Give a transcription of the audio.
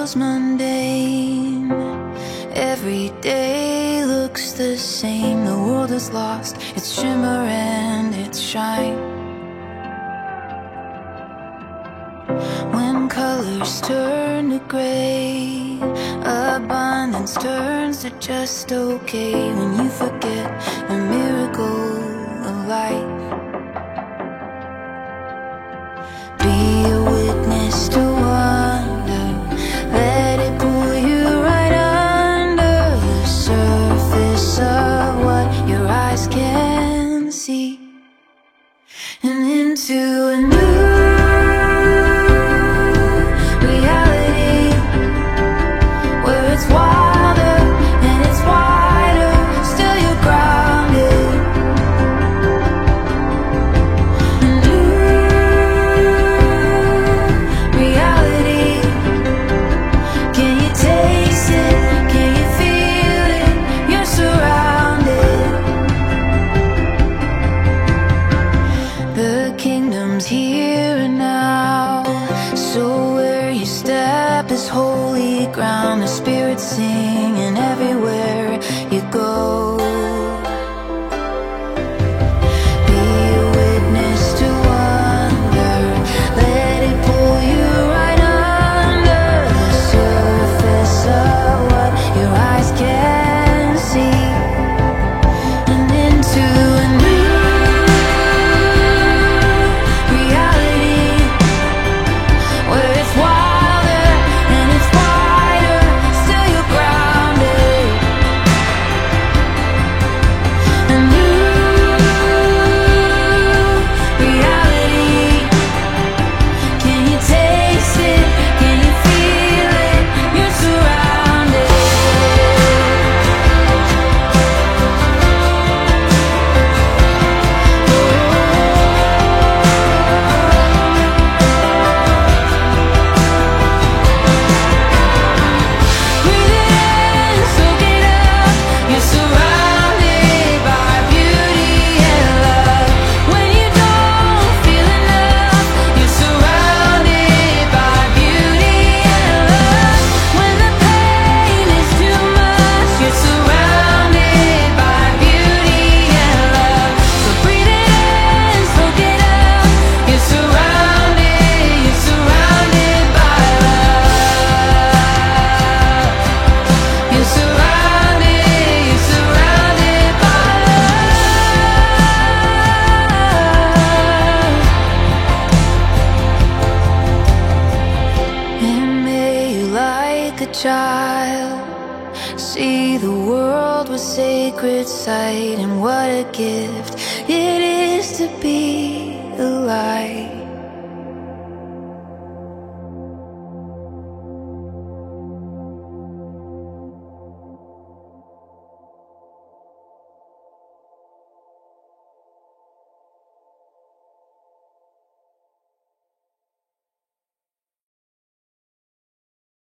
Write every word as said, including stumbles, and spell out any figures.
feels mundane. Every day looks the same. The world has lost its shimmer and its shine. When colors turn to gray, abundance turns to just okay. When you forget the miracle of life, be a witness to wonder. Let it pull you right under the surface of what your eyes can see, and into a new here and now. So where you step is holy ground. The Spirit's singing everywhere you go. Be a witness to wonder. Let it pull you right under the surface of what your eyes can see, and into a new child, see the world with sacred sight, and what a gift it is to be alive.